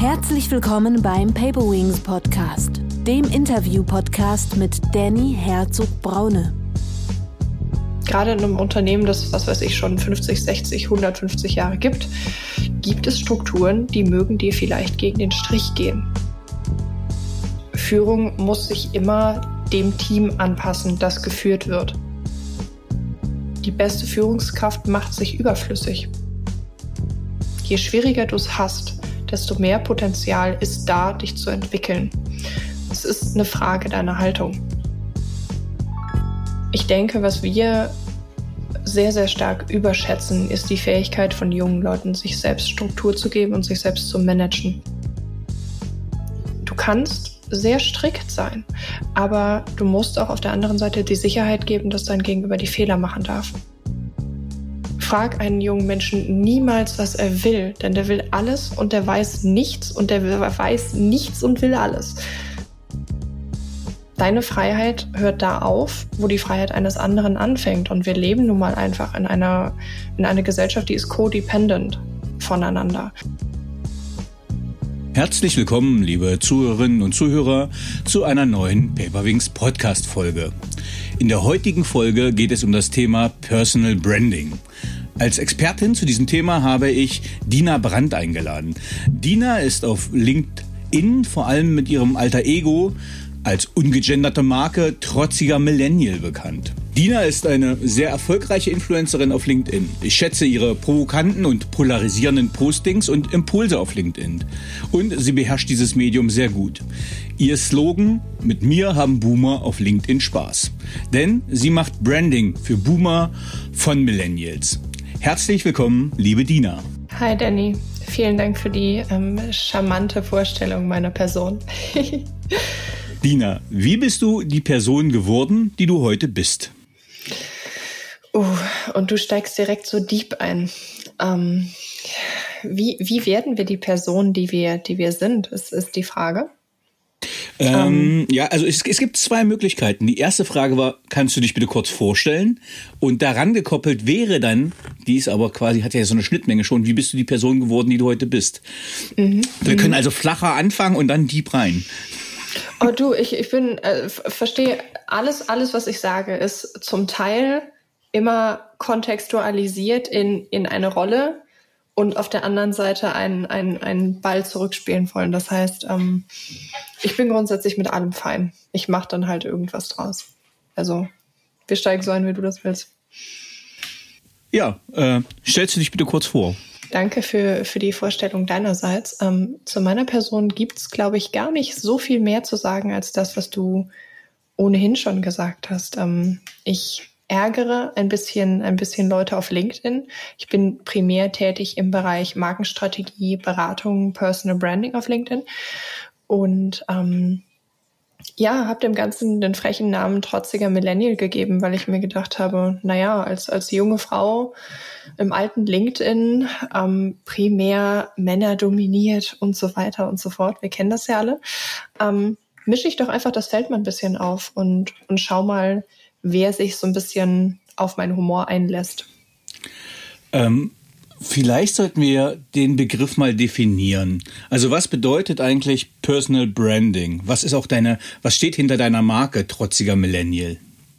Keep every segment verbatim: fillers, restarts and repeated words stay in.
Herzlich willkommen beim Paperwings Podcast, dem Interview-Podcast mit Danny Herzog-Braune. Gerade in einem Unternehmen, das, was weiß ich, schon fünfzig, sechzig, hundertfünfzig Jahre gibt, gibt es Strukturen, die mögen dir vielleicht gegen den Strich gehen. Führung muss sich immer dem Team anpassen, das geführt wird. Die beste Führungskraft macht sich überflüssig. Je schwieriger du es hast, desto mehr Potenzial ist da, dich zu entwickeln. Es ist eine Frage deiner Haltung. Ich denke, was wir sehr, sehr stark überschätzen, ist die Fähigkeit von jungen Leuten, sich selbst Struktur zu geben und sich selbst zu managen. Du kannst sehr strikt sein, aber du musst auch auf der anderen Seite die Sicherheit geben, dass dein Gegenüber die Fehler machen darf. Frag einen jungen Menschen niemals, was er will, denn der will alles und der weiß nichts und der weiß nichts und will alles. Deine Freiheit hört da auf, wo die Freiheit eines anderen anfängt. Und wir leben nun mal einfach in einer, in einer Gesellschaft, die ist codependent voneinander. Herzlich willkommen, liebe Zuhörerinnen und Zuhörer, zu einer neuen Paperwings Podcast-Folge. In der heutigen Folge geht es um das Thema Personal Branding. Als Expertin zu diesem Thema habe ich Dina Brandt eingeladen. Dina ist auf LinkedIn vor allem mit ihrem Alter Ego als ungegenderte Marke trotziger Millennial bekannt. Dina ist eine sehr erfolgreiche Influencerin auf LinkedIn. Ich schätze ihre provokanten und polarisierenden Postings und Impulse auf LinkedIn. Und sie beherrscht dieses Medium sehr gut. Ihr Slogan: Mit mir haben Boomer auf LinkedIn Spaß. Denn sie macht Branding für Boomer von Millennials. Herzlich willkommen, liebe Dina. Hi Danny, vielen Dank für die ähm, charmante Vorstellung meiner Person. Dina, wie bist du die Person geworden, die du heute bist? Uh, und du steigst direkt so deep ein. Ähm, wie, wie werden wir die Person, die wir, die wir sind, ist, ist die Frage. Ähm, um. Ja, also es, es gibt zwei Möglichkeiten. Die erste Frage war, kannst du dich bitte kurz vorstellen? Und daran gekoppelt wäre dann, die ist aber quasi, hat ja so eine Schnittmenge schon, wie bist du die Person geworden, die du heute bist? Mhm. Wir können also flacher anfangen und dann deep rein. Oh du, ich, ich bin, äh, verstehe, alles, alles, was ich sage, ist zum Teil immer kontextualisiert in, in eine Rolle und auf der anderen Seite einen, einen, einen Ball zurückspielen wollen. Das heißt, ähm, ich bin grundsätzlich mit allem fein. Ich mache dann halt irgendwas draus. Also, wir steigen so ein, wie du das willst. Ja, äh, stellst du dich bitte kurz vor? Danke für, für die Vorstellung deinerseits. Ähm, zu meiner Person gibt's, glaube ich, gar nicht so viel mehr zu sagen als das, was du ohnehin schon gesagt hast. Ähm, ich ärgere ein bisschen, ein bisschen Leute auf LinkedIn. Ich bin primär tätig im Bereich Markenstrategie, Beratung, Personal Branding auf LinkedIn und ähm, ja, habe dem Ganzen den frechen Namen trotziger Millennial gegeben, weil ich mir gedacht habe, naja, als, als junge Frau im alten LinkedIn, ähm, primär Männer dominiert und so weiter und so fort, wir kennen das ja alle, ähm, mische ich doch einfach das Feld mal ein bisschen auf und, und schau mal, wer sich so ein bisschen auf meinen Humor einlässt. Ähm, vielleicht sollten wir den Begriff mal definieren. Also was bedeutet eigentlich Personal Branding? Was ist auch deine, was steht hinter deiner Marke trotziger Millennial?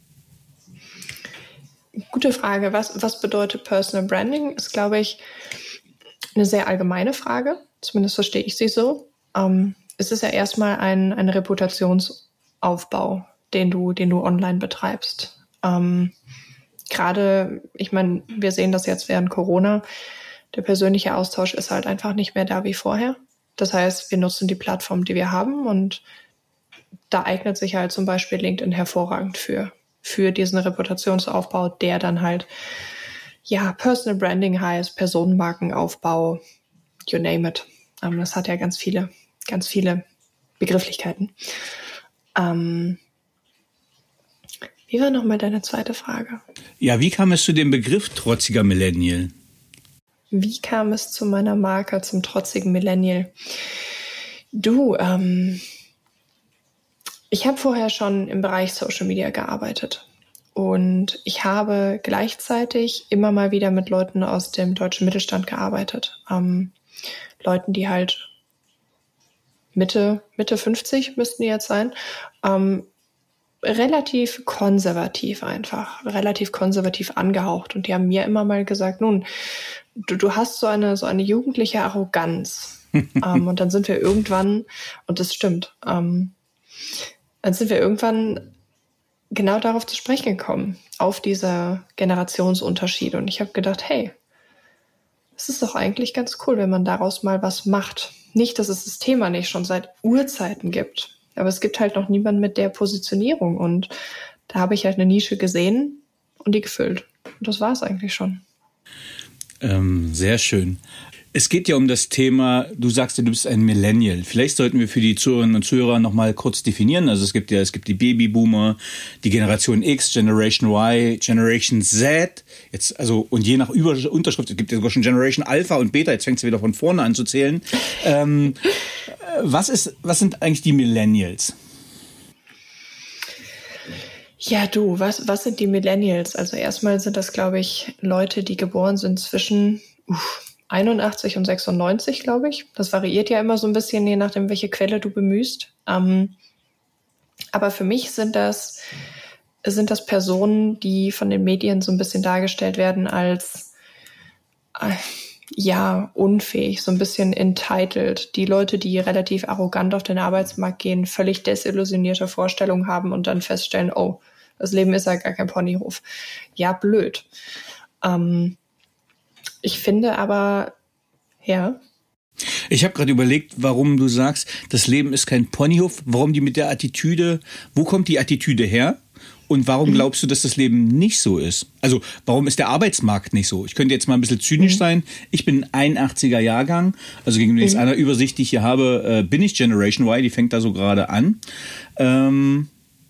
Gute Frage. Was, was bedeutet Personal Branding? Ist, glaube ich, eine sehr allgemeine Frage. Zumindest verstehe ich sie so. Ähm, es ist ja erstmal ein, ein Reputationsaufbau, den du, den du online betreibst. Ähm, gerade, ich meine, wir sehen das jetzt während Corona, der persönliche Austausch ist halt einfach nicht mehr da wie vorher. Das heißt, wir nutzen die Plattform, die wir haben und da eignet sich halt zum Beispiel LinkedIn hervorragend für, für diesen Reputationsaufbau, der dann halt, ja, Personal Branding heißt, Personenmarkenaufbau, you name it. Ähm, das hat ja ganz viele, ganz viele Begrifflichkeiten. Ähm, Wie war nochmal deine zweite Frage? Ja, wie kam es zu dem Begriff trotziger Millennial? Wie kam es zu meiner Marke, zum trotzigen Millennial? Du, ähm, ich habe vorher schon im Bereich Social Media gearbeitet und ich habe gleichzeitig immer mal wieder mit Leuten aus dem deutschen Mittelstand gearbeitet. Ähm, Leuten, die halt Mitte, Mitte fünfzig müssten die jetzt sein, ähm, relativ konservativ einfach, relativ konservativ angehaucht. Und die haben mir immer mal gesagt, nun, du, du hast so eine, so eine jugendliche Arroganz. ähm, und dann sind wir irgendwann, und das stimmt, ähm, dann sind wir irgendwann genau darauf zu sprechen gekommen, auf diese Generationsunterschiede. Und ich habe gedacht, hey, es ist doch eigentlich ganz cool, wenn man daraus mal was macht. Nicht, dass es das Thema nicht schon seit Urzeiten gibt, aber es gibt halt noch niemanden mit der Positionierung. Und da habe ich halt eine Nische gesehen und die gefüllt. Und das war es eigentlich schon. Ähm, sehr schön. Es geht ja um das Thema, du sagst ja, du bist ein Millennial. Vielleicht sollten wir für die Zuhörerinnen und Zuhörer noch mal kurz definieren. Also es gibt ja, es gibt die Babyboomer, die Generation X, Generation Y, Generation Z. Jetzt, also, und je nach Über- Unterschrift, es gibt ja sogar schon Generation Alpha und Beta. Jetzt fängt es wieder von vorne an zu zählen. Ähm, was ist, was sind eigentlich die Millennials? Ja, du, was, was sind die Millennials? Also erstmal sind das, glaube ich, Leute, die geboren sind zwischen, uff, einundachtzig und sechsundneunzig, glaube ich. Das variiert ja immer so ein bisschen, je nachdem, welche Quelle du bemühst. Ähm, aber für mich sind das, sind das Personen, die von den Medien so ein bisschen dargestellt werden als, äh, ja, unfähig, so ein bisschen entitled. Die Leute, die relativ arrogant auf den Arbeitsmarkt gehen, völlig desillusionierte Vorstellungen haben und dann feststellen, oh, das Leben ist ja gar kein Ponyhof. Ja, blöd. Ähm, Ich finde aber, ja. Ich habe gerade überlegt, warum du sagst, das Leben ist kein Ponyhof, warum die mit der Attitüde, wo kommt die Attitüde her? Und warum mhm. glaubst du, dass das Leben nicht so ist? Also warum ist der Arbeitsmarkt nicht so? Ich könnte jetzt mal ein bisschen zynisch mhm. sein. Ich bin ein einundachtziger Jahrgang, also gegenüber mhm. einer Übersicht, die ich hier habe, äh, bin ich Generation Y, die fängt da so gerade an. Ähm,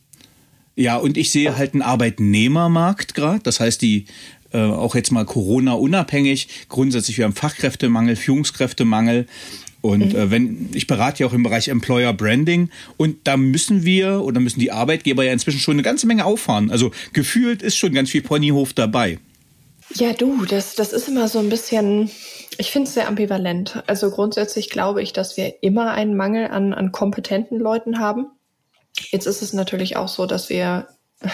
ja, und ich sehe halt einen Arbeitnehmermarkt gerade, das heißt die Äh, auch jetzt mal Corona-unabhängig. Grundsätzlich, wir haben Fachkräftemangel, Führungskräftemangel. Und mhm. äh, wenn ich berate ja auch im Bereich Employer Branding. Und da müssen wir oder müssen die Arbeitgeber ja inzwischen schon eine ganze Menge auffahren. Also gefühlt ist schon ganz viel Ponyhof dabei. Ja, du, das, das ist immer so ein bisschen, ich finde es sehr ambivalent. Also grundsätzlich glaube ich, dass wir immer einen Mangel an, an kompetenten Leuten haben. Jetzt ist es natürlich auch so, dass wir,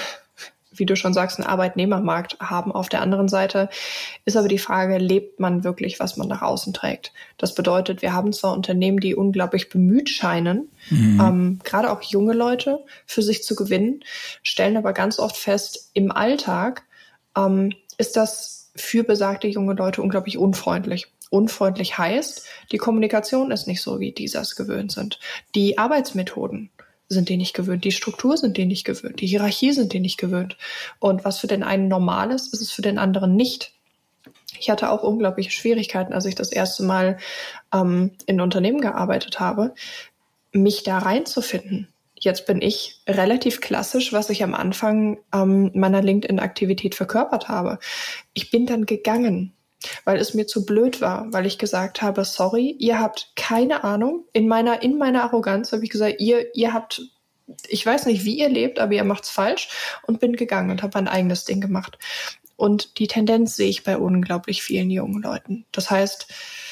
wie du schon sagst, einen Arbeitnehmermarkt haben. Auf der anderen Seite ist aber die Frage, lebt man wirklich, was man nach außen trägt? Das bedeutet, wir haben zwar Unternehmen, die unglaublich bemüht scheinen, mhm. ähm, gerade auch junge Leute für sich zu gewinnen, stellen aber ganz oft fest, im Alltag ähm, ist das für besagte junge Leute unglaublich unfreundlich. Unfreundlich heißt, die Kommunikation ist nicht so, wie die das gewöhnt sind. Die Arbeitsmethoden sind die nicht gewöhnt, die Struktur sind die nicht gewöhnt, die Hierarchie sind die nicht gewöhnt. Und was für den einen normal ist, ist es für den anderen nicht. Ich hatte auch unglaubliche Schwierigkeiten, als ich das erste Mal ähm, in Unternehmen gearbeitet habe, mich da reinzufinden. Jetzt bin ich relativ klassisch, was ich am Anfang ähm, meiner LinkedIn-Aktivität verkörpert habe. Ich bin dann gegangen, weil es mir zu blöd war, weil ich gesagt habe, sorry, ihr habt keine Ahnung. In meiner, in meiner Arroganz habe ich gesagt, ihr, ihr habt, ich weiß nicht, wie ihr lebt, aber ihr macht's falsch, und bin gegangen und habe mein eigenes Ding gemacht. Und die Tendenz sehe ich bei unglaublich vielen jungen Leuten. Das heißt,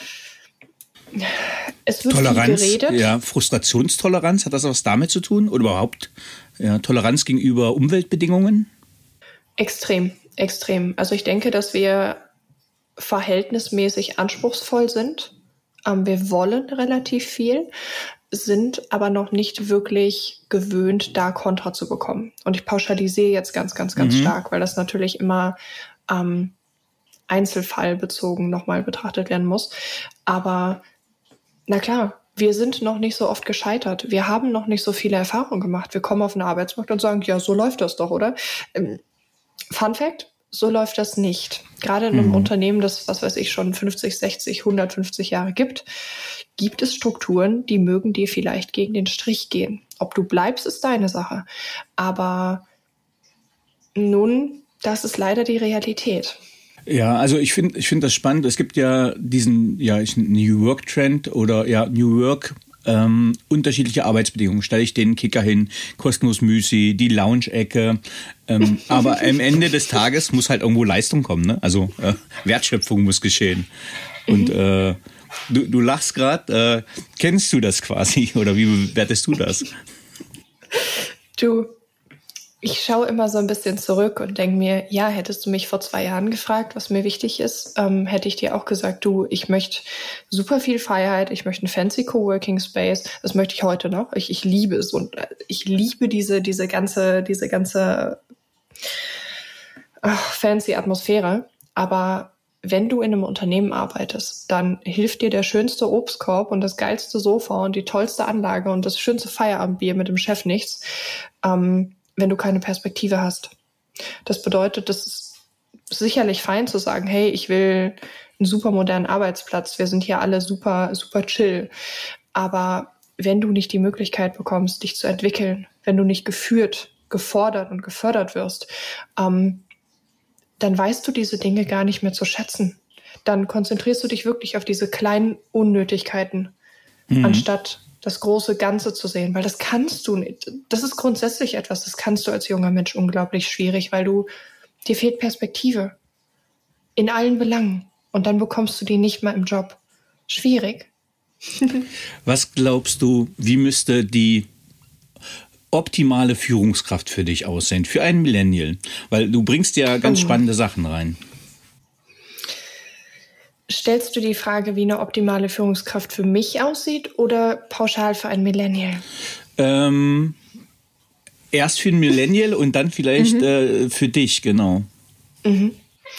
es wird Toleranz, viel geredet. Ja, Frustrationstoleranz, hat das was damit zu tun? Oder überhaupt ja, Toleranz gegenüber Umweltbedingungen? Extrem, extrem. Also ich denke, dass wir verhältnismäßig anspruchsvoll sind. Ähm, wir wollen relativ viel, sind aber noch nicht wirklich gewöhnt, da Kontra zu bekommen. Und ich pauschalisiere jetzt ganz, ganz, ganz mhm. stark, weil das natürlich immer ähm, einzelfallbezogen nochmal betrachtet werden muss. Aber na klar, wir sind noch nicht so oft gescheitert. Wir haben noch nicht so viele Erfahrungen gemacht. Wir kommen auf den Arbeitsmarkt und sagen, ja, so läuft das doch, oder? Ähm, Fun Fact: So läuft das nicht. Gerade in einem mhm. Unternehmen, das, was weiß ich, schon fünfzig, sechzig, hundertfünfzig Jahre gibt, gibt es Strukturen, die mögen dir vielleicht gegen den Strich gehen. Ob du bleibst, ist deine Sache. Aber nun, das ist leider die Realität. Ja, also ich finde ich finde das spannend. Es gibt ja diesen ja New Work Trend oder ja New Work ähm, unterschiedliche Arbeitsbedingungen. Stelle ich den Kicker hin, kostenlos Müsli, die Lounge-Ecke. Ähm, aber am Ende des Tages muss halt irgendwo Leistung kommen, ne? Also äh, Wertschöpfung muss geschehen. Und äh, du, du lachst gerade. Äh, kennst du das quasi oder wie bewertest du das? Du, ich schaue immer so ein bisschen zurück und denke mir, ja, hättest du mich vor zwei Jahren gefragt, was mir wichtig ist, ähm, hätte ich dir auch gesagt, du, ich möchte super viel Freiheit, ich möchte einen fancy Coworking Space, das möchte ich heute noch. Ich, ich liebe es und ich liebe diese, diese ganze, diese ganze ach, fancy Atmosphäre. Aber wenn du in einem Unternehmen arbeitest, dann hilft dir der schönste Obstkorb und das geilste Sofa und die tollste Anlage und das schönste Feierabendbier mit dem Chef nichts, ähm, wenn du keine Perspektive hast. Das bedeutet, das ist sicherlich fein zu sagen, hey, ich will einen super modernen Arbeitsplatz, wir sind hier alle super, super chill. Aber wenn du nicht die Möglichkeit bekommst, dich zu entwickeln, wenn du nicht geführt, gefordert und gefördert wirst, ähm, dann weißt du diese Dinge gar nicht mehr zu schätzen. Dann konzentrierst du dich wirklich auf diese kleinen Unnötigkeiten, mhm. anstatt das große Ganze zu sehen, weil das kannst du nicht. Das ist grundsätzlich etwas, das kannst du als junger Mensch unglaublich schwierig, weil du, dir fehlt Perspektive in allen Belangen und dann bekommst du die nicht mal im Job. Schwierig. Was glaubst du, wie müsste die optimale Führungskraft für dich aussehen, für einen Millennial? Weil du bringst ja ganz oh. spannende Sachen rein. Stellst du die Frage, wie eine optimale Führungskraft für mich aussieht oder pauschal für einen Millennial? Ähm, erst für einen Millennial und dann vielleicht mhm. äh, für dich, genau. Mhm.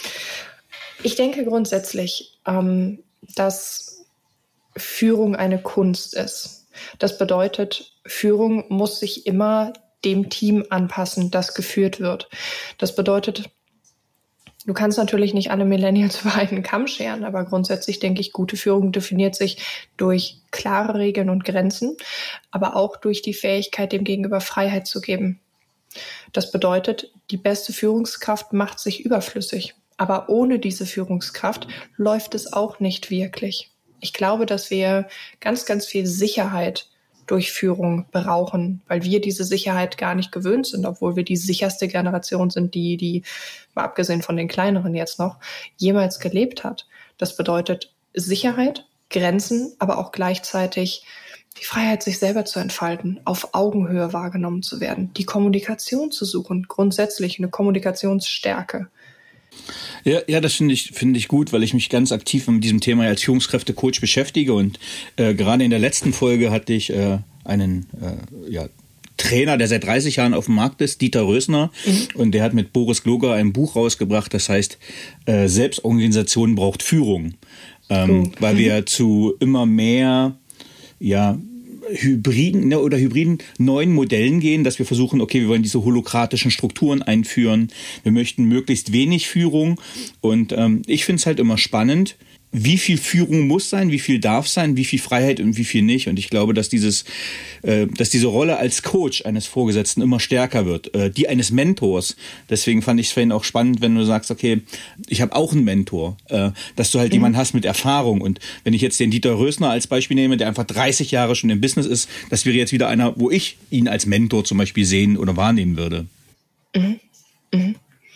Ich denke grundsätzlich, ähm, dass Führung eine Kunst ist. Das bedeutet, Führung muss sich immer dem Team anpassen, das geführt wird. Das bedeutet, du kannst natürlich nicht alle Millennials über einen Kamm scheren, aber grundsätzlich denke ich, gute Führung definiert sich durch klare Regeln und Grenzen, aber auch durch die Fähigkeit, dem Gegenüber Freiheit zu geben. Das bedeutet, die beste Führungskraft macht sich überflüssig, aber ohne diese Führungskraft läuft es auch nicht wirklich. Ich glaube, dass wir ganz, ganz viel Sicherheit durch Führung brauchen, weil wir diese Sicherheit gar nicht gewöhnt sind, obwohl wir die sicherste Generation sind, die, die, mal abgesehen von den kleineren jetzt noch, jemals gelebt hat. Das bedeutet Sicherheit, Grenzen, aber auch gleichzeitig die Freiheit, sich selber zu entfalten, auf Augenhöhe wahrgenommen zu werden, die Kommunikation zu suchen, grundsätzlich eine Kommunikationsstärke. Ja, ja, das finde ich, finde ich gut, weil ich mich ganz aktiv mit diesem Thema als Führungskräftecoach beschäftige und äh, gerade in der letzten Folge hatte ich äh, einen äh, ja, Trainer, der seit dreißig Jahren auf dem Markt ist, Dieter Rösner, mhm. und der hat mit Boris Gloger ein Buch rausgebracht, das heißt äh, Selbstorganisation braucht Führung, ähm, oh. weil mhm. wir zu immer mehr ja hybriden ne, oder hybriden neuen Modellen gehen, dass wir versuchen, okay, wir wollen diese holokratischen Strukturen einführen, wir möchten möglichst wenig Führung und ähm, ich finde es halt immer spannend, wie viel Führung muss sein, wie viel darf sein, wie viel Freiheit und wie viel nicht. Und ich glaube, dass dieses, äh, dass diese Rolle als Coach eines Vorgesetzten immer stärker wird, äh, die eines Mentors. Deswegen fand ich es vorhin auch spannend, wenn du sagst, okay, ich habe auch einen Mentor, äh, dass du halt mhm. jemanden hast mit Erfahrung. Und wenn ich jetzt den Dieter Rösner als Beispiel nehme, der einfach dreißig Jahre schon im Business ist, das wäre jetzt wieder einer, wo ich ihn als Mentor zum Beispiel sehen oder wahrnehmen würde. Mhm. Mhm.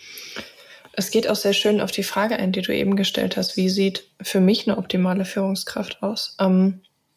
Es geht auch sehr schön auf die Frage ein, die du eben gestellt hast. Wie sieht für mich eine optimale Führungskraft aus? Ähm,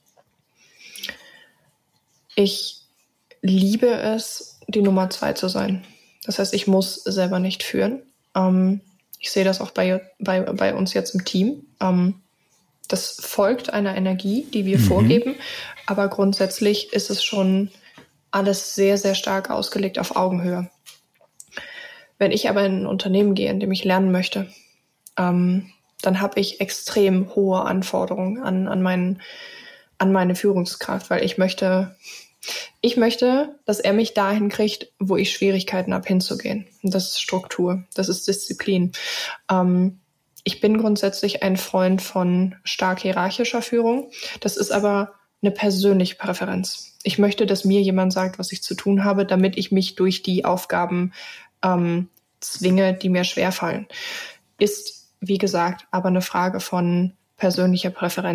ich liebe es, die Nummer zwei zu sein. Das heißt, ich muss selber nicht führen. Ähm, ich sehe das auch bei, bei, bei uns jetzt im Team. Ähm, das folgt einer Energie, die wir mhm. vorgeben. Aber grundsätzlich ist es schon alles sehr, sehr stark ausgelegt auf Augenhöhe. Wenn ich aber in ein Unternehmen gehe, in dem ich lernen möchte, ähm, dann habe ich extrem hohe Anforderungen an, an, meinen, an meine Führungskraft, weil ich möchte, ich möchte, dass er mich dahin kriegt, wo ich Schwierigkeiten habe, hinzugehen. Und das ist Struktur, das ist Disziplin. Ähm, ich bin grundsätzlich ein Freund von stark hierarchischer Führung. Das ist aber eine persönliche Präferenz. Ich möchte, dass mir jemand sagt, was ich zu tun habe, damit ich mich durch die Aufgaben Ähm, zwinge, die mir schwerfallen. Ist, wie gesagt, aber eine Frage von persönlicher Präferenz.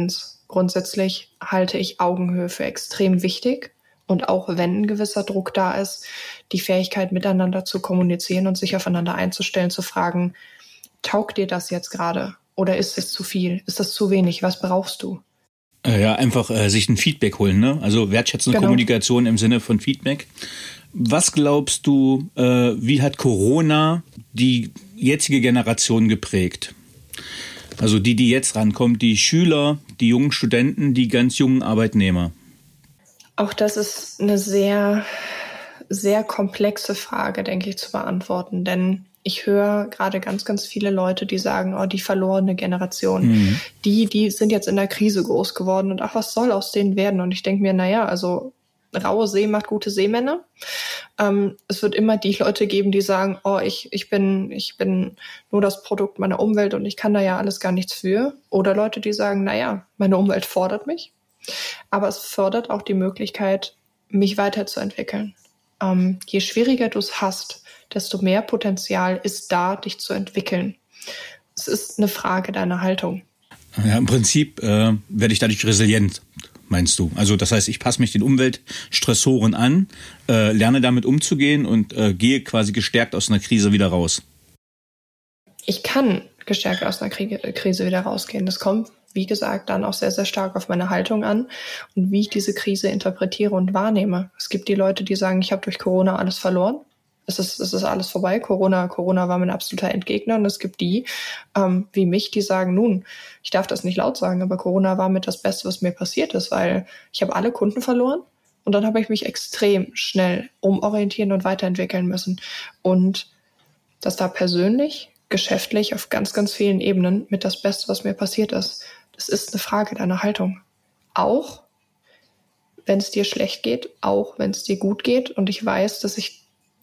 grundsätzlich halte ich Augenhöhe für extrem wichtig. Und auch wenn ein gewisser Druck da ist, die Fähigkeit miteinander zu kommunizieren und sich aufeinander einzustellen, zu fragen, taugt dir das jetzt gerade? Oder ist es zu viel? Ist das zu wenig? Was brauchst du? Ja, einfach äh, sich ein Feedback holen, ne? Also wertschätzende genau. Kommunikation im Sinne von Feedback. Was glaubst du, äh, wie hat Corona die jetzige Generation geprägt? Also die, die jetzt rankommt, die Schüler, die jungen Studenten, die ganz jungen Arbeitnehmer. Auch das ist eine sehr, sehr komplexe Frage, denke ich, zu beantworten. Denn ich höre gerade ganz, ganz viele Leute, die sagen, oh, die verlorene Generation, mhm. die, die sind jetzt in der Krise groß geworden und ach, was soll aus denen werden? Und ich denke mir, naja, also raue See macht gute Seemänner. Ähm, es wird immer die Leute geben, die sagen, oh, ich, ich bin, ich bin nur das Produkt meiner Umwelt und ich kann da ja alles gar nichts für. Oder Leute, die sagen, naja, meine Umwelt fordert mich. Aber es fördert auch die Möglichkeit, mich weiterzuentwickeln. Ähm, je schwieriger du es hast, desto mehr Potenzial ist da, dich zu entwickeln. Es ist eine Frage deiner Haltung. Ja, im Prinzip äh, werde ich dadurch resilient, meinst du? Also das heißt, ich passe mich den Umweltstressoren an, äh, lerne damit umzugehen und äh, gehe quasi gestärkt aus einer Krise wieder raus. Ich kann gestärkt aus einer Krise wieder rausgehen. Das kommt, wie gesagt, dann auch sehr, sehr stark auf meine Haltung an und wie ich diese Krise interpretiere und wahrnehme. Es gibt die Leute, die sagen, ich habe durch Corona alles verloren. Es ist, es ist alles vorbei. Corona, Corona war mein absoluter Endgegner. Und es gibt die, ähm, wie mich, die sagen, nun, ich darf das nicht laut sagen, aber Corona war mit das Beste, was mir passiert ist, weil ich habe alle Kunden verloren und dann habe ich mich extrem schnell umorientieren und weiterentwickeln müssen. Und das da persönlich, geschäftlich, auf ganz, ganz vielen Ebenen mit das Beste, was mir passiert ist. Das ist eine Frage deiner Haltung. Auch wenn es dir schlecht geht, auch wenn es dir gut geht. Und ich weiß, dass ich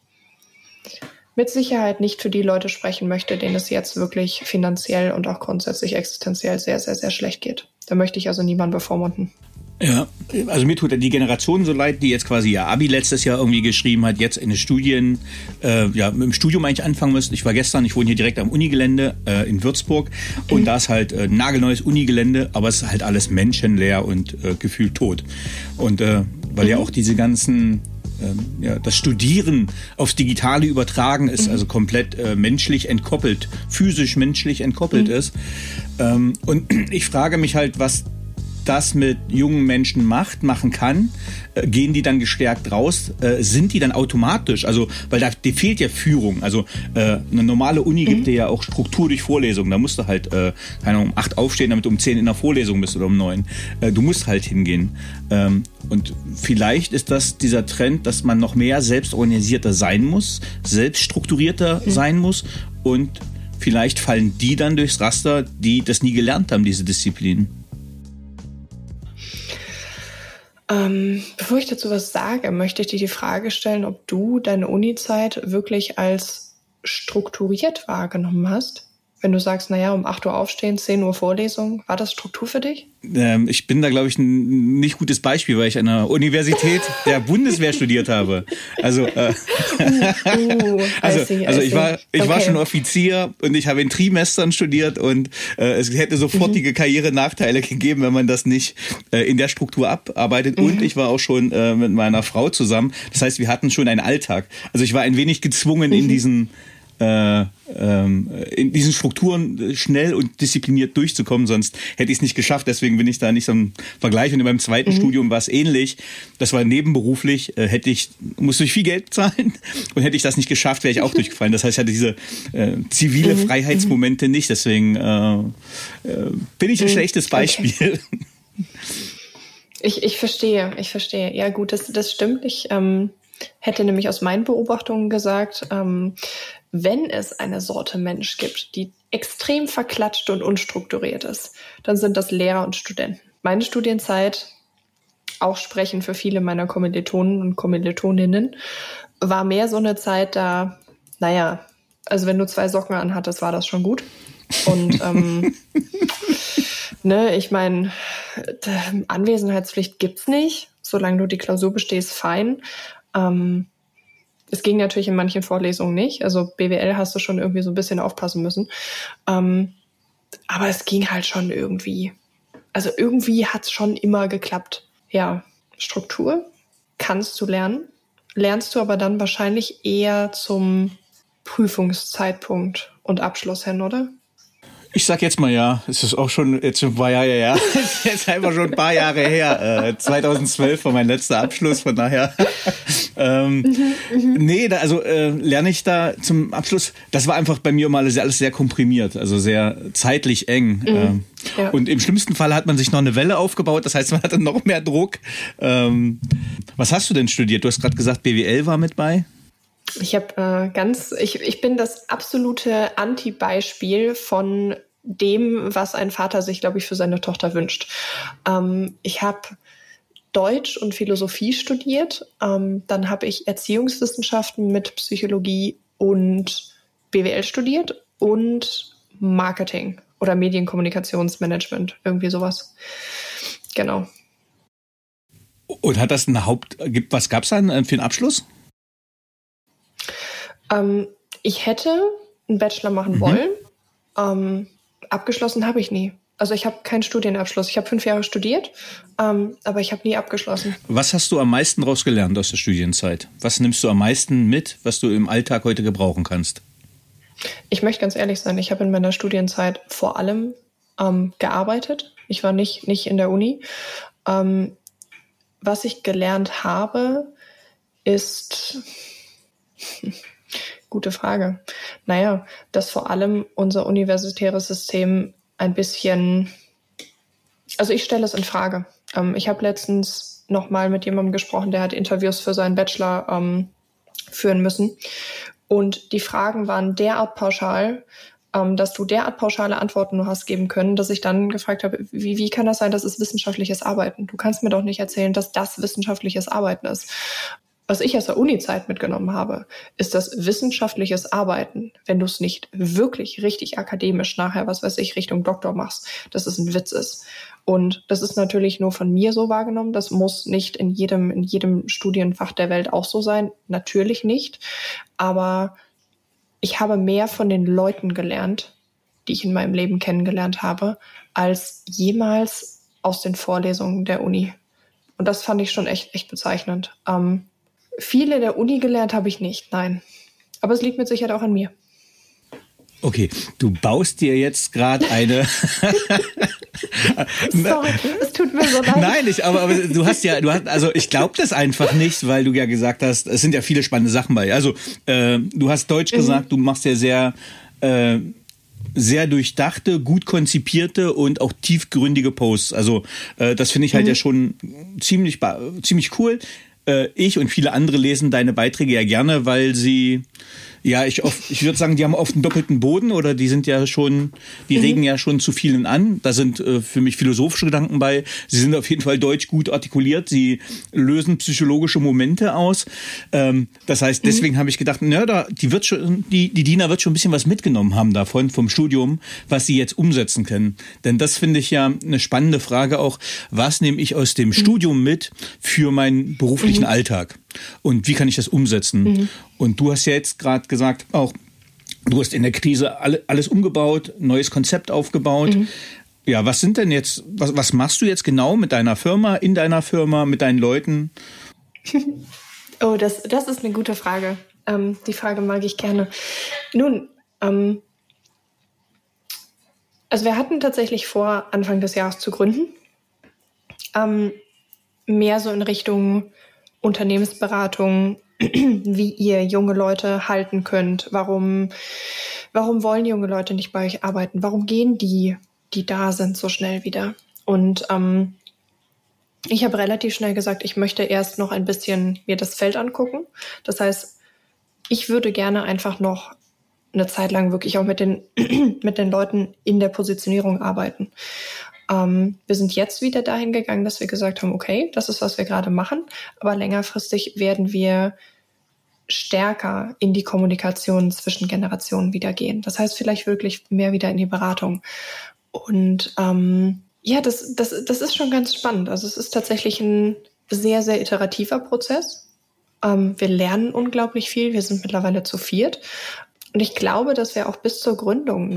mit Sicherheit nicht für die Leute sprechen möchte, denen es jetzt wirklich finanziell und auch grundsätzlich existenziell sehr, sehr, sehr schlecht geht. Da möchte ich also niemanden bevormunden. Ja, also mir tut die Generation so leid, die jetzt quasi ihr Abi letztes Jahr irgendwie geschrieben hat, jetzt in den Studien, äh, ja, mit dem Studium eigentlich anfangen müsste. Ich war gestern, ich wohne hier direkt am Unigelände äh, in Würzburg und mhm. da ist halt äh, nagelneues Unigelände, aber es ist halt alles menschenleer und äh, gefühlt tot. Und äh, weil mhm. ja auch diese ganzen Ähm, ja, das Studieren aufs Digitale übertragen ist, mhm. also komplett äh, menschlich entkoppelt, physisch menschlich entkoppelt mhm. ist. Ähm, und ich frage mich halt, was das mit jungen Menschen macht, machen kann. Äh, gehen die dann gestärkt raus? Äh, sind die dann automatisch? Also, weil da die fehlt ja Führung. Also äh, eine normale Uni mhm. gibt dir ja auch Struktur durch Vorlesungen. Da musst du halt, äh, keine Ahnung, um acht aufstehen, damit du um zehn in der Vorlesung bist oder um neun. Äh, du musst halt hingehen. Ähm, und vielleicht ist das dieser Trend, dass man noch mehr selbstorganisierter sein muss, selbststrukturierter mhm. sein muss und vielleicht fallen die dann durchs Raster, die das nie gelernt haben, diese Disziplinen. Ähm, bevor ich dazu was sage, möchte ich dir die Frage stellen, ob du deine Uni-Zeit wirklich als strukturiert wahrgenommen hast. Wenn du sagst, naja, um acht Uhr aufstehen, zehn Uhr Vorlesung, war das Struktur für dich? Ähm, ich bin da, glaube ich, ein nicht gutes Beispiel, weil ich an der Universität der Bundeswehr studiert habe. Also, äh, uh, uh, also, see, also ich war, ich okay. war schon Offizier und ich habe in Trimestern studiert und äh, es hätte sofortige mhm. Karrierenachteile gegeben, wenn man das nicht äh, in der Struktur abarbeitet. Mhm. Und ich war auch schon äh, mit meiner Frau zusammen. Das heißt, wir hatten schon einen Alltag. Also ich war ein wenig gezwungen, mhm. in diesen Äh, ähm, in diesen Strukturen schnell und diszipliniert durchzukommen, sonst hätte ich es nicht geschafft. Deswegen bin ich da nicht so im Vergleich. Und in meinem zweiten mhm. Studium war es ähnlich. Das war nebenberuflich. Äh, hätte ich musste ich viel Geld zahlen und hätte ich das nicht geschafft, wäre ich auch durchgefallen. Das heißt, ich hatte diese äh, zivile mhm. Freiheitsmomente nicht. Deswegen äh, äh, bin ich ein mhm. schlechtes Beispiel. Okay. Ich, ich verstehe, ich verstehe. Ja gut, das, das stimmt. Ich ähm, hätte nämlich aus meinen Beobachtungen gesagt, ähm, wenn es eine Sorte Mensch gibt, die extrem verklatscht und unstrukturiert ist, dann sind das Lehrer und Studenten. Meine Studienzeit, auch sprechen für viele meiner Kommilitonen und Kommilitoninnen, war mehr so eine Zeit da, naja, also wenn du zwei Socken anhattest, war das schon gut. Und ähm, ne, ich meine, Anwesenheitspflicht gibt's nicht, solange du die Klausur bestehst, fein. Ähm, Es ging natürlich in manchen Vorlesungen nicht. Also B W L hast du schon irgendwie so ein bisschen aufpassen müssen. Ähm, aber es ging halt schon irgendwie. also irgendwie hat es schon immer geklappt. Ja, Struktur kannst du lernen, lernst du aber dann wahrscheinlich eher zum Prüfungszeitpunkt und Abschluss hin, oder? Ich sag jetzt mal ja, es ist auch schon jetzt ein paar Jahre her, es ist jetzt einfach schon ein paar Jahre her. Äh, zweitausendzwölf war mein letzter Abschluss, von daher. ähm, mhm, nee, da, also äh, lerne ich da zum Abschluss. Das war einfach bei mir mal alles, alles sehr komprimiert, also sehr zeitlich eng. Mhm, ähm, ja. Und im schlimmsten Fall hat man sich noch eine Welle aufgebaut, das heißt, man hatte noch mehr Druck. Ähm, was hast du denn studiert? Du hast gerade gesagt, B W L war mit bei. Ich habe äh, ganz, ich, ich bin das absolute Anti-Beispiel von dem, was ein Vater sich, glaube ich, für seine Tochter wünscht. Ähm, ich habe Deutsch und Philosophie studiert, ähm, dann habe ich Erziehungswissenschaften mit Psychologie und B W L studiert und Marketing oder Medienkommunikationsmanagement, irgendwie sowas. Genau. Und hat das ein Haupt, was gab es dann für einen Abschluss? Ähm, ich hätte einen Bachelor machen mhm. wollen. Ähm, abgeschlossen habe ich nie. Also ich habe keinen Studienabschluss. Ich habe fünf Jahre studiert, ähm, aber ich habe nie abgeschlossen. Was hast du am meisten daraus gelernt aus der Studienzeit? Was nimmst du am meisten mit, was du im Alltag heute gebrauchen kannst? Ich möchte ganz ehrlich sein, ich habe in meiner Studienzeit vor allem ähm, gearbeitet. Ich war nicht, nicht in der Uni. Ähm, was ich gelernt habe, ist... Gute Frage. Naja, dass vor allem unser universitäres System ein bisschen, also ich stelle es in Frage. Ähm, ich habe letztens noch mal mit jemandem gesprochen, der hat Interviews für seinen Bachelor ähm, führen müssen. Und die Fragen waren derart pauschal, ähm, dass du derart pauschale Antworten nur hast geben können, dass ich dann gefragt habe, wie, wie kann das sein, das ist wissenschaftliches Arbeiten? Du kannst mir doch nicht erzählen, dass das wissenschaftliches Arbeiten ist. Was ich aus der Uni-Zeit mitgenommen habe, ist das wissenschaftliches Arbeiten, wenn du es nicht wirklich richtig akademisch nachher, was weiß ich, Richtung Doktor machst, dass es ein Witz ist. Und das ist natürlich nur von mir so wahrgenommen. Das muss nicht in jedem, in jedem Studienfach der Welt auch so sein. Natürlich nicht. Aber ich habe mehr von den Leuten gelernt, die ich in meinem Leben kennengelernt habe, als jemals aus den Vorlesungen der Uni. Und das fand ich schon echt, echt bezeichnend. Ähm, Viele der Uni gelernt habe ich nicht, nein. Aber es liegt mit Sicherheit auch an mir. Okay, du baust dir jetzt gerade eine... Sorry, es tut mir so leid. Nein, ich, aber, aber du hast ja, du hast, also ich glaube das einfach nicht, weil du ja gesagt hast, es sind ja viele spannende Sachen bei. Also äh, du hast Deutsch mhm. gesagt, du machst ja sehr... Äh, sehr durchdachte, gut konzipierte und auch tiefgründige Posts. Also äh, das finde ich halt mhm. ja schon ziemlich, ziemlich cool. Ich und viele andere lesen deine Beiträge ja gerne, weil sie, ja, ich oft, ich würde sagen, die haben oft einen doppelten Boden oder die sind ja schon, die mhm. regen ja schon zu vielen an. Da sind äh, für mich philosophische Gedanken bei. Sie sind auf jeden Fall deutsch gut artikuliert. Sie lösen psychologische Momente aus. Ähm, das heißt, deswegen mhm. habe ich gedacht, na, da, die wird schon, die, die Dina wird schon ein bisschen was mitgenommen haben davon, vom Studium, was sie jetzt umsetzen können. Denn das finde ich ja eine spannende Frage auch. Was nehme ich aus dem mhm. Studium mit für meinen beruflichen mhm. Alltag? Und wie kann ich das umsetzen? Mhm. Und du hast ja jetzt gerade gesagt, auch du hast in der Krise alle, alles umgebaut, neues Konzept aufgebaut. Mhm. Ja, was sind denn jetzt, was, was machst du jetzt genau mit deiner Firma, in deiner Firma, mit deinen Leuten? Oh, das, das ist eine gute Frage. Ähm, die Frage mag ich gerne. Nun, ähm, also wir hatten tatsächlich vor, Anfang des Jahres zu gründen. Ähm, mehr so in Richtung Unternehmensberatung, wie ihr junge Leute halten könnt. Warum, warum wollen junge Leute nicht bei euch arbeiten? Warum gehen die, die da sind, so schnell wieder? Und ähm, ich habe relativ schnell gesagt, ich möchte erst noch ein bisschen mir das Feld angucken. Das heißt, ich würde gerne einfach noch eine Zeit lang wirklich auch mit den, mit den Leuten in der Positionierung arbeiten. Ähm, wir sind jetzt wieder dahin gegangen, dass wir gesagt haben, okay, das ist, was wir gerade machen, aber längerfristig werden wir stärker in die Kommunikation zwischen Generationen wieder gehen. Das heißt, vielleicht wirklich mehr wieder in die Beratung. Und ähm, ja, das, das, das ist schon ganz spannend. Also es ist tatsächlich ein sehr, sehr iterativer Prozess. Ähm, wir lernen unglaublich viel. Wir sind mittlerweile zu viert. Und ich glaube, dass wir auch bis zur Gründung noch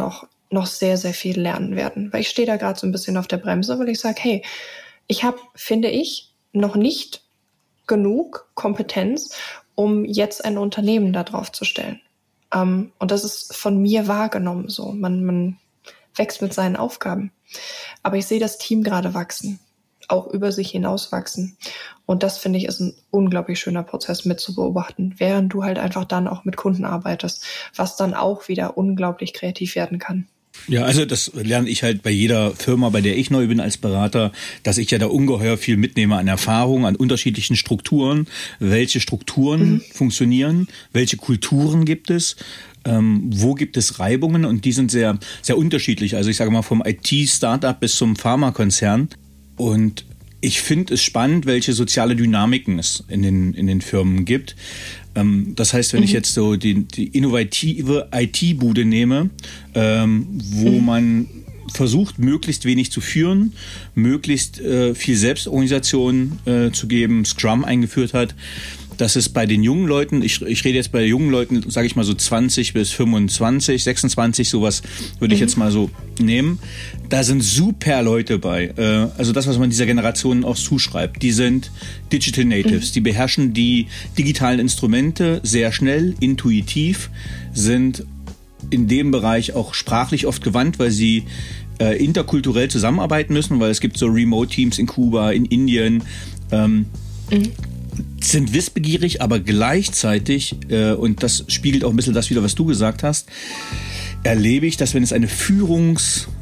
noch sehr, sehr viel lernen werden. Weil ich stehe da gerade so ein bisschen auf der Bremse, weil ich sage, hey, ich habe, finde ich, noch nicht genug Kompetenz, um jetzt ein Unternehmen da drauf zu stellen. Um, und das ist von mir wahrgenommen so. Man, man wächst mit seinen Aufgaben. Aber ich sehe das Team gerade wachsen, auch über sich hinaus wachsen. Und das, finde ich, ist ein unglaublich schöner Prozess mit zu beobachten, während du halt einfach dann auch mit Kunden arbeitest, was dann auch wieder unglaublich kreativ werden kann. Ja, also das lerne ich halt bei jeder Firma, bei der ich neu bin als Berater, dass ich ja da ungeheuer viel mitnehme an Erfahrung, an unterschiedlichen Strukturen, welche Strukturen mhm. funktionieren, welche Kulturen gibt es, ähm, wo gibt es Reibungen, und die sind sehr, sehr unterschiedlich. Also ich sage mal vom I T-Startup bis zum Pharmakonzern, und ich finde es spannend, welche soziale Dynamiken es in den, in den Firmen gibt. Das heißt, wenn mhm. ich jetzt so die, die innovative I T-Bude nehme, ähm, wo mhm. man versucht, möglichst wenig zu führen, möglichst äh, viel Selbstorganisation äh, zu geben, Scrum eingeführt hat, dass es bei den jungen Leuten, ich, ich rede jetzt bei jungen Leuten, sage ich mal so zwanzig bis fünfundzwanzig, sechsundzwanzig, sowas würde ich mhm. jetzt mal so nehmen. Da sind super Leute bei. Äh, also das, was man dieser Generation auch zuschreibt. Die sind Digital Natives. Mhm. Die beherrschen die digitalen Instrumente sehr schnell, intuitiv, sind in dem Bereich auch sprachlich oft gewandt, weil sie äh, interkulturell zusammenarbeiten müssen, weil es gibt so Remote-Teams in Kuba, in Indien, ähm, mhm. sind wissbegierig, aber gleichzeitig, äh, und das spiegelt auch ein bisschen das wieder, was du gesagt hast, erlebe ich, dass wenn es eine Führungsarmut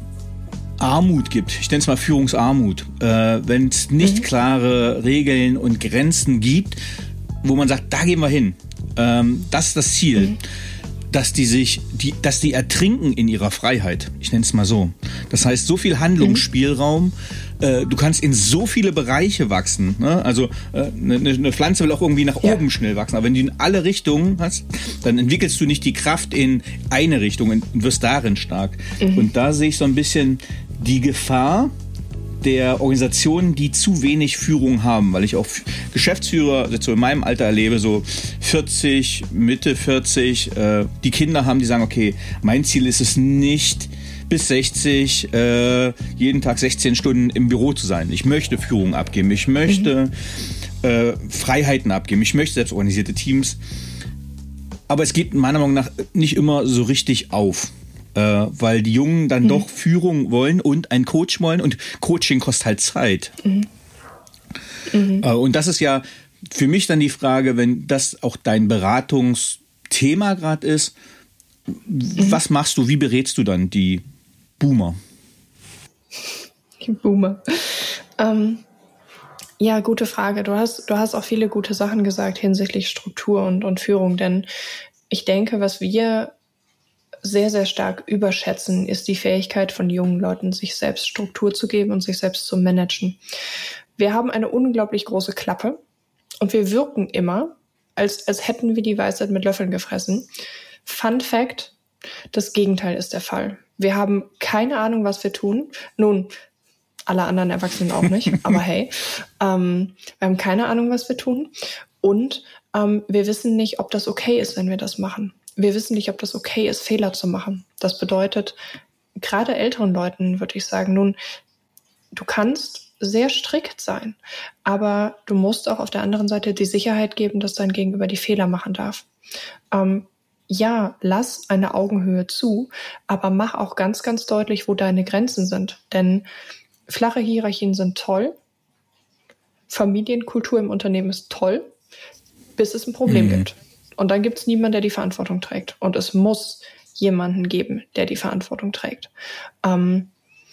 gibt, ich nenne es mal Führungsarmut, äh, wenn es nicht mhm. klare Regeln und Grenzen gibt, wo man sagt, da gehen wir hin, ähm, das ist das Ziel, mhm. dass die sich, die, dass die ertrinken in ihrer Freiheit. Ich nenne es mal so. Das heißt, so viel Handlungsspielraum, mhm. äh, du kannst in so viele Bereiche wachsen. Ne? Also eine äh, ne Pflanze will auch irgendwie nach ja. oben schnell wachsen. Aber wenn du in alle Richtungen hast, dann entwickelst du nicht die Kraft in eine Richtung und wirst darin stark. Mhm. Und da sehe ich so ein bisschen die Gefahr der Organisationen, die zu wenig Führung haben, weil ich auch Geschäftsführer jetzt so in meinem Alter erlebe, so vierzig, Mitte vierzig, äh, die Kinder haben, die sagen, okay, mein Ziel ist es nicht, bis sechzig äh, jeden Tag sechzehn Stunden im Büro zu sein. Ich möchte Führung abgeben, ich möchte mhm. äh, Freiheiten abgeben, ich möchte selbstorganisierte Teams, aber es geht meiner Meinung nach nicht immer so richtig auf. Äh, weil die Jungen dann mhm. doch Führung wollen und einen Coach wollen, und Coaching kostet halt Zeit. Mhm. Mhm. Äh, und das ist ja für mich dann die Frage, wenn das auch dein Beratungsthema gerade ist, mhm. was machst du, wie berätst du dann die Boomer? Die Boomer. Ähm, ja, gute Frage. Du hast, du hast auch viele gute Sachen gesagt hinsichtlich Struktur und, und Führung, denn ich denke, was wir sehr, sehr stark überschätzen, ist die Fähigkeit von jungen Leuten, sich selbst Struktur zu geben und sich selbst zu managen. Wir haben eine unglaublich große Klappe und wir wirken immer, als, als hätten wir die Weisheit mit Löffeln gefressen. Fun Fact, das Gegenteil ist der Fall. Wir haben keine Ahnung, was wir tun. Nun, alle anderen Erwachsenen auch nicht, aber hey, ähm, wir haben keine Ahnung, was wir tun, und ähm, wir wissen nicht, ob das okay ist, wenn wir das machen. Wir wissen nicht, ob das okay ist, Fehler zu machen. Das bedeutet, gerade älteren Leuten würde ich sagen, nun, du kannst sehr strikt sein, aber du musst auch auf der anderen Seite die Sicherheit geben, dass dein Gegenüber die Fehler machen darf. Ähm, ja, lass eine Augenhöhe zu, aber mach auch ganz, ganz deutlich, wo deine Grenzen sind. Denn flache Hierarchien sind toll, Familienkultur im Unternehmen ist toll, bis es ein Problem mhm. gibt. Und dann gibt es niemanden, der die Verantwortung trägt. Und es muss jemanden geben, der die Verantwortung trägt. Ähm,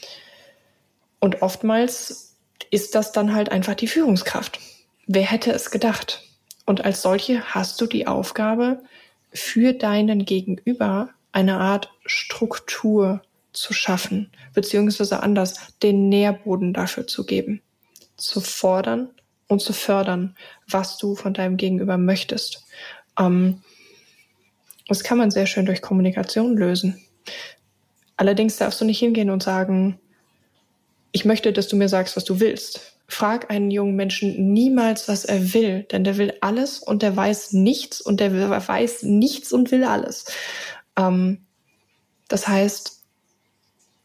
und oftmals ist das dann halt einfach die Führungskraft. Wer hätte es gedacht? Und als solche hast du die Aufgabe, für deinen Gegenüber eine Art Struktur zu schaffen, beziehungsweise anders, den Nährboden dafür zu geben, zu fordern und zu fördern, was du von deinem Gegenüber möchtest. Um, das kann man sehr schön durch Kommunikation lösen. Allerdings darfst du nicht hingehen und sagen, ich möchte, dass du mir sagst, was du willst. Frag einen jungen Menschen niemals, was er will, denn der will alles und der weiß nichts und der weiß nichts und will alles. Um, das heißt,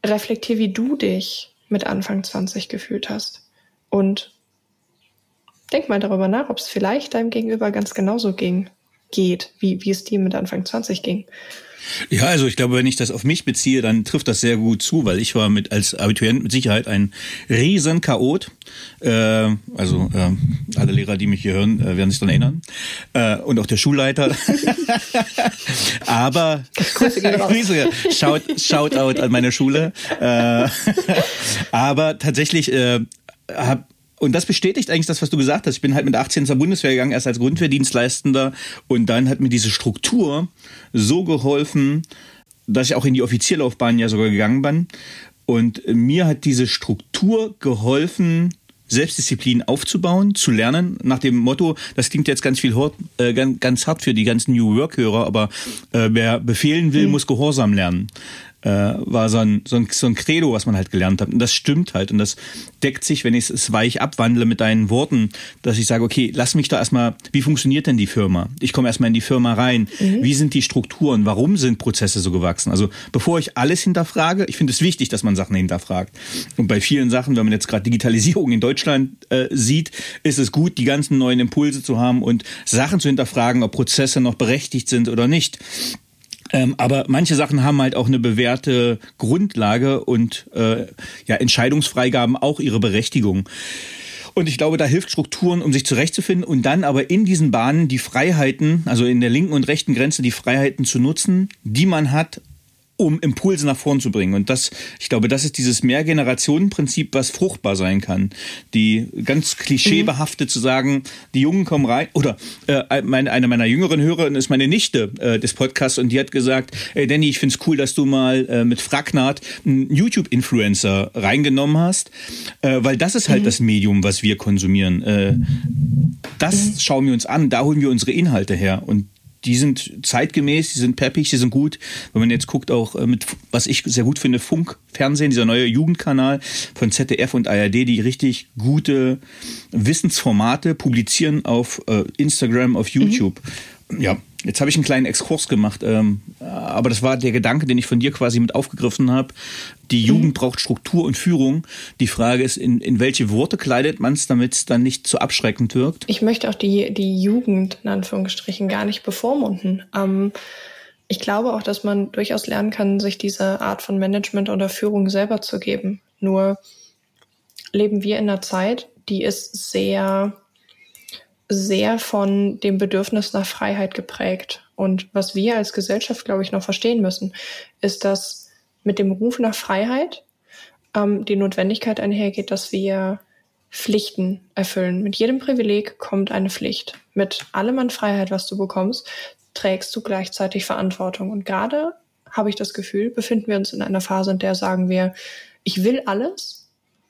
reflektier, wie du dich mit Anfang zwanzig gefühlt hast. Und denk mal darüber nach, ob es vielleicht deinem Gegenüber ganz genauso ging, geht, wie, wie es dir mit Anfang zwanzig ging. Ja, also ich glaube, wenn ich das auf mich beziehe, dann trifft das sehr gut zu, weil ich war mit als Abiturient mit Sicherheit ein riesen Chaot. Äh, also äh, alle Lehrer, die mich hier hören, äh, werden sich daran erinnern. Äh, und auch der Schulleiter. Aber Grüße gehen raus. Grüße, shout, shout out an meine Schule. Äh, aber tatsächlich äh, habe Und das bestätigt eigentlich das, was du gesagt hast. Ich bin halt mit achtzehn zur Bundeswehr gegangen, erst als Grundwehrdienstleistender. Und dann hat mir diese Struktur so geholfen, dass ich auch in die Offizierlaufbahn ja sogar gegangen bin. Und mir hat diese Struktur geholfen, Selbstdisziplin aufzubauen, zu lernen, nach dem Motto, das klingt jetzt ganz viel äh, ganz, ganz hart für die ganzen New Work-Hörer, aber äh, wer befehlen will, mhm. muss Gehorsam lernen. Äh, war so ein, so, ein, so ein Credo, was man halt gelernt hat. Und das stimmt halt. Und das deckt sich, wenn ich es weich abwandle mit deinen Worten, dass ich sage, okay, lass mich da erstmal, wie funktioniert denn die Firma? Ich komme erstmal in die Firma rein. Mhm. Wie sind die Strukturen? Warum sind Prozesse so gewachsen? Also bevor ich alles hinterfrage, ich finde es wichtig, dass man Sachen hinterfragt. Und bei vielen Sachen, wenn man jetzt gerade Digitalisierung in Deutschland äh, sieht, ist es gut, die ganzen neuen Impulse zu haben und Sachen zu hinterfragen, ob Prozesse noch berechtigt sind oder nicht. Ähm, aber manche Sachen haben halt auch eine bewährte Grundlage und äh, ja, Entscheidungsfreigaben auch ihre Berechtigung. Und ich glaube, da hilft Strukturen, um sich zurechtzufinden und dann aber in diesen Bahnen die Freiheiten, also in der linken und rechten Grenze die Freiheiten zu nutzen, die man hat, um Impulse nach vorn zu bringen. Und das, ich glaube, das ist dieses Mehrgenerationenprinzip, was fruchtbar sein kann. Die ganz klischeebehaftet mhm. zu sagen, die Jungen kommen rein, oder äh, meine, eine meiner jüngeren Hörerinnen ist meine Nichte äh, des Podcasts und die hat gesagt, ey Danny, ich find's cool, dass du mal äh, mit Fragnat einen YouTube-Influencer reingenommen hast, äh, weil das ist halt mhm. das Medium, was wir konsumieren. Äh, das mhm. schauen wir uns an, da holen wir unsere Inhalte her und die sind zeitgemäß, die sind peppig, die sind gut. Wenn man jetzt guckt, auch mit, was ich sehr gut finde, Funk, Fernsehen, dieser neue Jugendkanal von Z D F und A R D, die richtig gute Wissensformate publizieren auf äh, Instagram, auf YouTube. Mhm. Ja, jetzt habe ich einen kleinen Exkurs gemacht, ähm, aber das war der Gedanke, den ich von dir quasi mit aufgegriffen habe. Die Jugend mhm. braucht Struktur und Führung. Die Frage ist, in, in welche Worte kleidet man es, damit es dann nicht zu abschreckend wirkt? Ich möchte auch die, die Jugend, in Anführungsstrichen, gar nicht bevormunden. Ähm, ich glaube auch, dass man durchaus lernen kann, sich diese Art von Management oder Führung selber zu geben. Nur leben wir in einer Zeit, die ist sehr, sehr von dem Bedürfnis nach Freiheit geprägt. Und was wir als Gesellschaft, glaube ich, noch verstehen müssen, ist, dass mit dem Ruf nach Freiheit ähm, die Notwendigkeit einhergeht, dass wir Pflichten erfüllen. Mit jedem Privileg kommt eine Pflicht. Mit allem an Freiheit, was du bekommst, trägst du gleichzeitig Verantwortung. Und gerade, habe ich das Gefühl, befinden wir uns in einer Phase, in der sagen wir, ich will alles,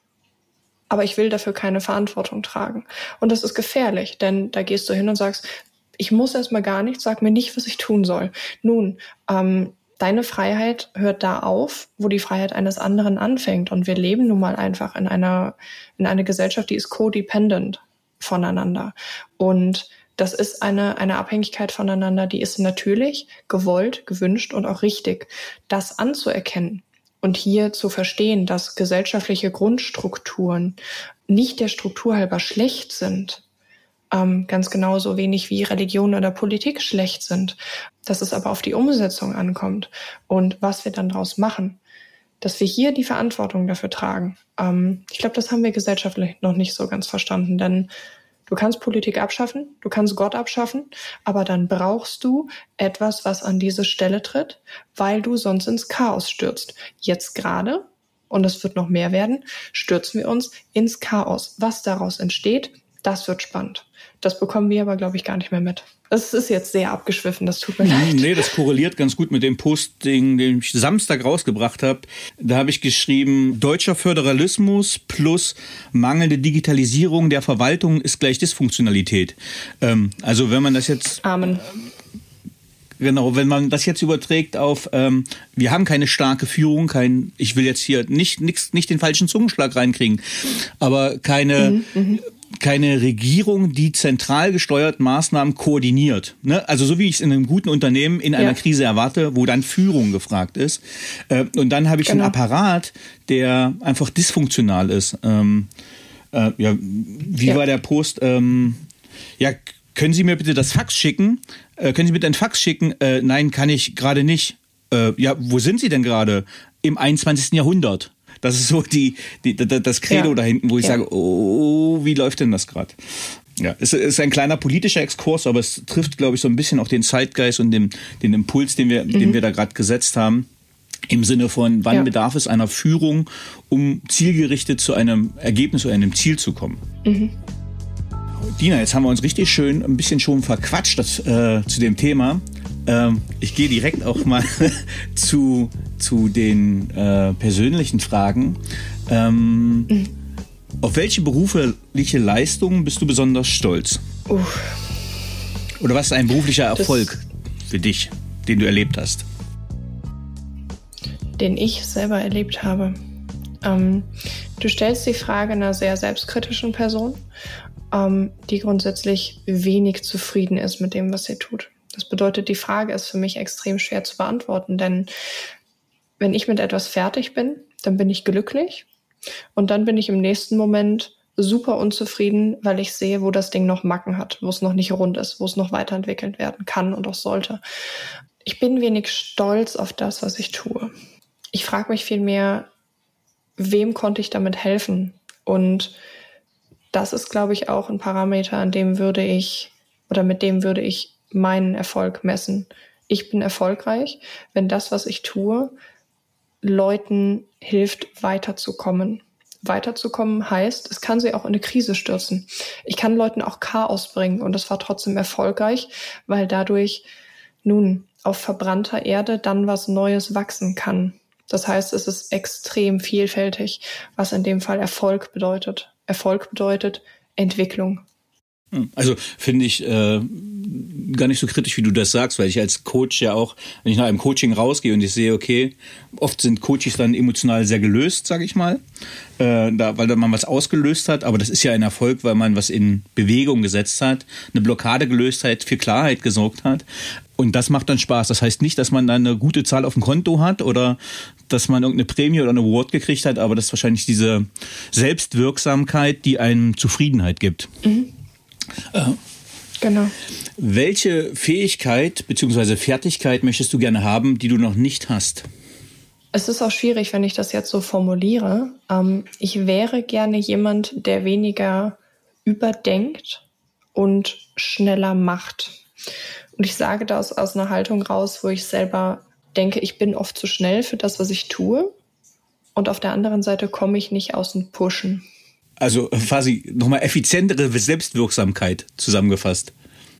aber ich will dafür keine Verantwortung tragen. Und das ist gefährlich, denn da gehst du hin und sagst, ich muss erstmal gar nichts, sag mir nicht, was ich tun soll. Nun, ähm, deine Freiheit hört da auf, wo die Freiheit eines anderen anfängt. Und wir leben nun mal einfach in einer, in einer Gesellschaft, die ist codependent voneinander. Und das ist eine, eine Abhängigkeit voneinander, die ist natürlich gewollt, gewünscht und auch richtig. Das anzuerkennen und hier zu verstehen, dass gesellschaftliche Grundstrukturen nicht der Struktur halber schlecht sind, ähm, ganz genauso wenig wie Religion oder Politik schlecht sind, dass es aber auf die Umsetzung ankommt und was wir dann daraus machen, dass wir hier die Verantwortung dafür tragen. Ähm, ich glaube, das haben wir gesellschaftlich noch nicht so ganz verstanden, denn du kannst Politik abschaffen, du kannst Gott abschaffen, aber dann brauchst du etwas, was an diese Stelle tritt, weil du sonst ins Chaos stürzt. Jetzt gerade, und es wird noch mehr werden, stürzen wir uns ins Chaos. Was daraus entsteht, das wird spannend. Das bekommen wir aber, glaube ich, gar nicht mehr mit. Das ist jetzt sehr abgeschwiffen, das tut mir leid. Nee, das korreliert ganz gut mit dem Posting, den ich Samstag rausgebracht habe. Da habe ich geschrieben, deutscher Föderalismus plus mangelnde Digitalisierung der Verwaltung ist gleich Dysfunktionalität. Ähm, also wenn man das jetzt... Amen. Genau, wenn man das jetzt überträgt auf, ähm, wir haben keine starke Führung, kein, ich will jetzt hier nicht, nix, nicht den falschen Zungenschlag reinkriegen, aber keine... Mhm, keine Regierung, die zentral gesteuert Maßnahmen koordiniert. Ne? Also so wie ich es in einem guten Unternehmen in einer ja. Krise erwarte, wo dann Führung gefragt ist. Äh, und dann habe ich genau. einen Apparat, der einfach dysfunktional ist. Ähm, äh, ja, wie ja. war der Post? Ähm, ja, können Sie mir bitte das Fax schicken? Äh, können Sie bitte ein Fax schicken? Äh, nein, kann ich gerade nicht. Äh, ja, wo sind Sie denn gerade? Im einundzwanzigsten Jahrhundert. Das ist so die, die das Credo ja. da hinten, wo ich ja. sage, oh, wie läuft denn das gerade? Ja, es ist ein kleiner politischer Exkurs, aber es trifft, glaube ich, so ein bisschen auch den Zeitgeist und den, den Impuls, den wir, mhm. den wir da gerade gesetzt haben. Im Sinne von, wann ja. bedarf es einer Führung, um zielgerichtet zu einem Ergebnis oder einem Ziel zu kommen. Mhm. Dina, jetzt haben wir uns richtig schön ein bisschen schon verquatscht das, äh, zu dem Thema. Ähm, ich gehe direkt auch mal zu, zu den äh, persönlichen Fragen. Ähm, mhm. Auf welche berufliche Leistungen bist du besonders stolz? Uff. Oder was ist ein beruflicher Erfolg das, für dich, den du erlebt hast? Den ich selber erlebt habe. Ähm, du stellst die Frage einer sehr selbstkritischen Person, ähm, die grundsätzlich wenig zufrieden ist mit dem, was sie tut. Das bedeutet, die Frage ist für mich extrem schwer zu beantworten, denn wenn ich mit etwas fertig bin, dann bin ich glücklich und dann bin ich im nächsten Moment super unzufrieden, weil ich sehe, wo das Ding noch Macken hat, wo es noch nicht rund ist, wo es noch weiterentwickelt werden kann und auch sollte. Ich bin wenig stolz auf das, was ich tue. Ich frage mich vielmehr, wem konnte ich damit helfen? Und das ist, glaube ich, auch ein Parameter, an dem würde ich oder mit dem würde ich meinen Erfolg messen. Ich bin erfolgreich, wenn das, was ich tue, Leuten hilft, weiterzukommen. Weiterzukommen heißt, es kann sie auch in eine Krise stürzen. Ich kann Leuten auch Chaos bringen und das war trotzdem erfolgreich, weil dadurch nun auf verbrannter Erde dann was Neues wachsen kann. Das heißt, es ist extrem vielfältig, was in dem Fall Erfolg bedeutet. Erfolg bedeutet Entwicklung. Also finde ich äh, gar nicht so kritisch, wie du das sagst, weil ich als Coach ja auch, wenn ich nach einem Coaching rausgehe und ich sehe, okay, oft sind Coaches dann emotional sehr gelöst, sage ich mal, äh, da, weil da man was ausgelöst hat, aber das ist ja ein Erfolg, weil man was in Bewegung gesetzt hat, eine Blockade gelöst hat, für Klarheit gesorgt hat. Und das macht dann Spaß. Das heißt nicht, dass man dann eine gute Zahl auf dem Konto hat oder dass man irgendeine Prämie oder eine Award gekriegt hat, aber das ist wahrscheinlich diese Selbstwirksamkeit, die einem Zufriedenheit gibt. Mhm. Äh, genau. Welche Fähigkeit bzw. Fertigkeit möchtest du gerne haben, die du noch nicht hast? Es ist auch schwierig, wenn ich das jetzt so formuliere. Ähm, ich wäre gerne jemand, der weniger überdenkt und schneller macht. Und ich sage das aus einer Haltung raus, wo ich selber denke, ich bin oft zu schnell für das, was ich tue. Und auf der anderen Seite komme ich nicht aus dem Pushen. Also quasi nochmal effizientere Selbstwirksamkeit zusammengefasst.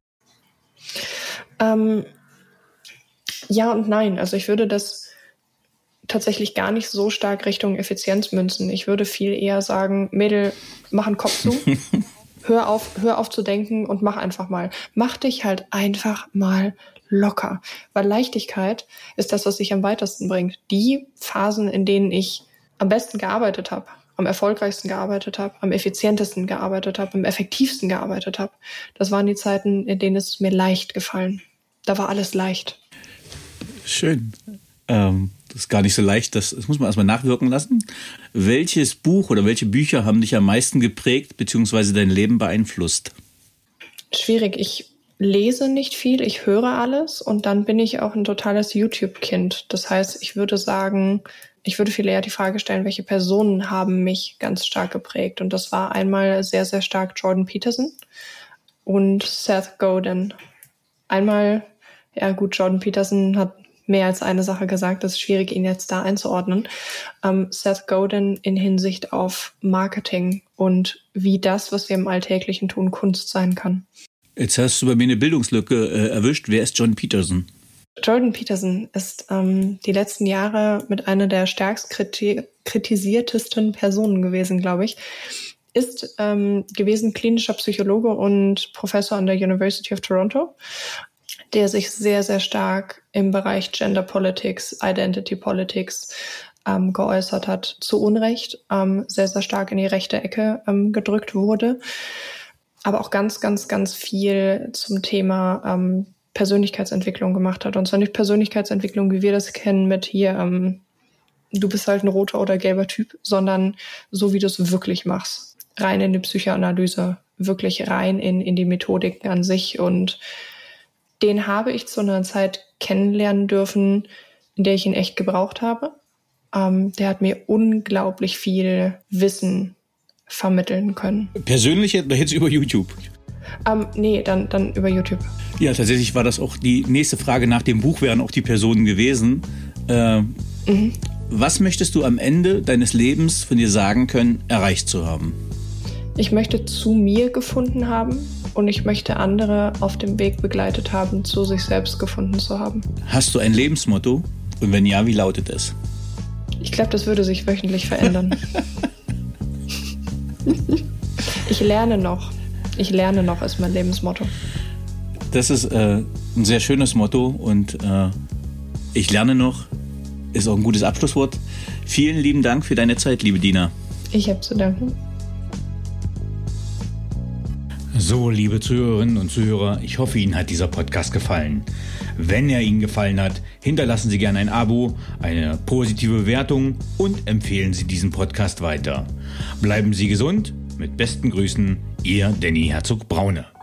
Ähm, ja und nein. Also ich würde das tatsächlich gar nicht so stark Richtung Effizienz münzen. Ich würde viel eher sagen, Mädel, mach einen Kopf zu. Hör auf, hör auf zu denken und mach einfach mal. Mach dich halt einfach mal locker. Weil Leichtigkeit ist das, was sich am weitesten bringt. Die Phasen, in denen ich am besten gearbeitet habe, am erfolgreichsten gearbeitet habe, am effizientesten gearbeitet habe, am effektivsten gearbeitet habe, das waren die Zeiten, in denen es mir leicht gefallen. Da war alles leicht. Schön. Ähm, das ist gar nicht so leicht, das, das muss man erstmal nachwirken lassen. Welches Buch oder welche Bücher haben dich am meisten geprägt bzw. dein Leben beeinflusst? Schwierig. Ich lese nicht viel, ich höre alles und dann bin ich auch ein totales YouTube-Kind. Das heißt, ich würde sagen, ich würde viel eher die Frage stellen, welche Personen haben mich ganz stark geprägt. Und das war einmal sehr, sehr stark Jordan Peterson und Seth Godin. Einmal, ja gut, Jordan Peterson hat mehr als eine Sache gesagt, das ist schwierig, ihn jetzt da einzuordnen. Ähm, Seth Godin in Hinsicht auf Marketing und wie das, was wir im Alltäglichen tun, Kunst sein kann. Jetzt hast du bei mir eine Bildungslücke äh, erwischt. Wer ist Jordan Peterson? Jordan Peterson ist ähm, die letzten Jahre mit einer der stärkst kriti- kritisiertesten Personen gewesen, glaube ich. Ist ähm, gewesen klinischer Psychologe und Professor an der University of Toronto, der sich sehr, sehr stark im Bereich Gender Politics, Identity Politics, ähm, geäußert hat, zu Unrecht ähm, sehr, sehr stark in die rechte Ecke ähm, gedrückt wurde. Aber auch ganz, ganz, ganz viel zum Thema ähm, Persönlichkeitsentwicklung gemacht hat. Und zwar nicht Persönlichkeitsentwicklung, wie wir das kennen mit hier, ähm, du bist halt ein roter oder gelber Typ, sondern so, wie du es wirklich machst. Rein in die Psychoanalyse, wirklich rein in, in die Methodiken an sich. Und den habe ich zu einer Zeit kennenlernen dürfen, in der ich ihn echt gebraucht habe. Ähm, der hat mir unglaublich viel Wissen vermitteln können. Persönlich oder jetzt über YouTube? Ähm, nee, dann, dann über YouTube. Ja, tatsächlich war das auch die nächste Frage nach dem Buch, wären auch die Personen gewesen. Äh, mhm. Was möchtest du am Ende deines Lebens von dir sagen können, erreicht zu haben? Ich möchte zu mir gefunden haben und ich möchte andere auf dem Weg begleitet haben, zu sich selbst gefunden zu haben. Hast du ein Lebensmotto? Und wenn ja, wie lautet es? Ich glaube, das würde sich wöchentlich verändern. Ich lerne noch. Ich lerne noch ist mein Lebensmotto. Das ist äh, ein sehr schönes Motto und äh, ich lerne noch ist auch ein gutes Abschlusswort. Vielen lieben Dank für deine Zeit, liebe Dina. Ich habe zu danken. So, liebe Zuhörerinnen und Zuhörer, ich hoffe, Ihnen hat dieser Podcast gefallen. Wenn er Ihnen gefallen hat, hinterlassen Sie gerne ein Abo, eine positive Bewertung und empfehlen Sie diesen Podcast weiter. Bleiben Sie gesund. Mit besten Grüßen, Ihr Danny Herzog-Braune.